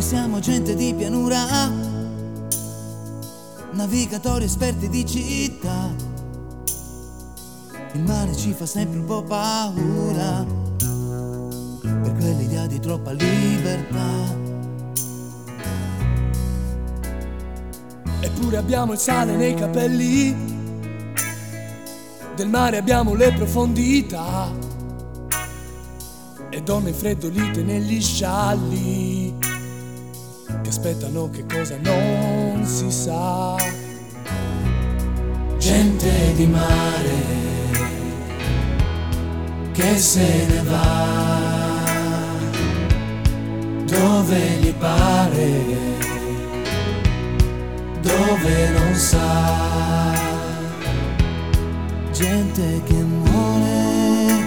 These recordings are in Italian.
siamo gente di pianura, navigatori esperti di città. Il mare ci fa sempre un po' paura, per quell'idea di troppa libertà. Eppure abbiamo il sale nei capelli, del mare abbiamo le profondità, e donne infreddolite negli scialli che aspettano che cosa non si sa. Gente di mare che se ne va dove gli pare, dove non sa. Gente che muore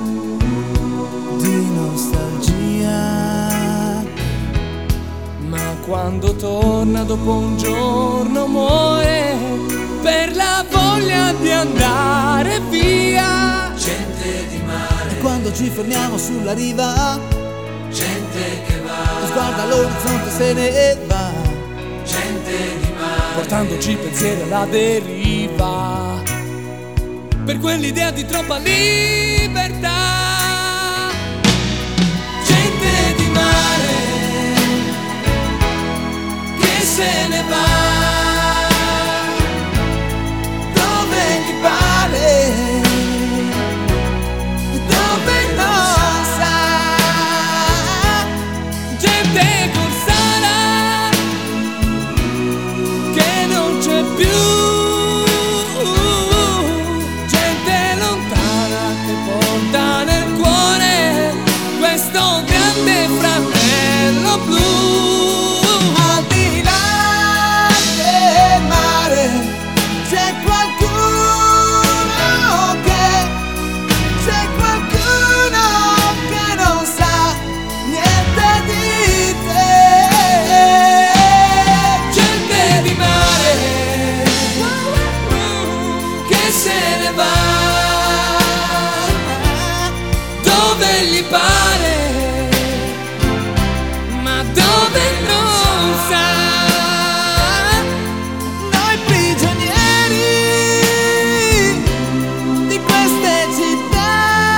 di nostalgia, ma quando torna dopo un giorno muore per la voglia di andare via. Gente di mare, e quando ci fermiamo sulla riva, gente che va, sguarda l'orizzonte se ne va. Gente di mare, portandoci pensieri alla deriva, per quell'idea di troppa libertà. gente di mare che se ne va dove gli pare, dove non sa. Gente corsara che non c'è più, gente lontana che porta nel cuore questo grande fratello blu. Al di là del mare c'è qualcuno che non sa niente di te. Gente di mare che se ne va dove gli pare, ma dove non sa. Noi prigionieri di queste città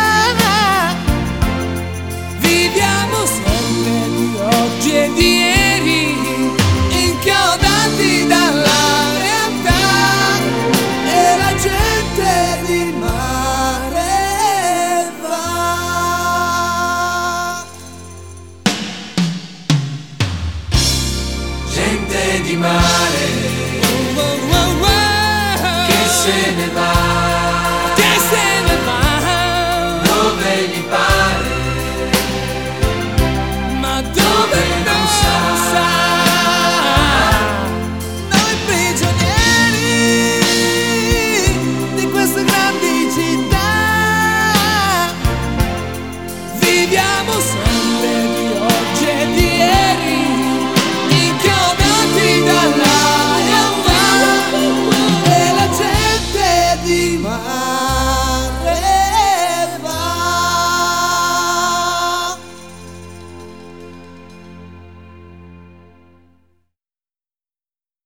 Viviamo sempre di oggi e di ieri, inchiodati dalla realtà, e la gente di mare va. Gente di mare oh, oh, oh, oh. che se ne va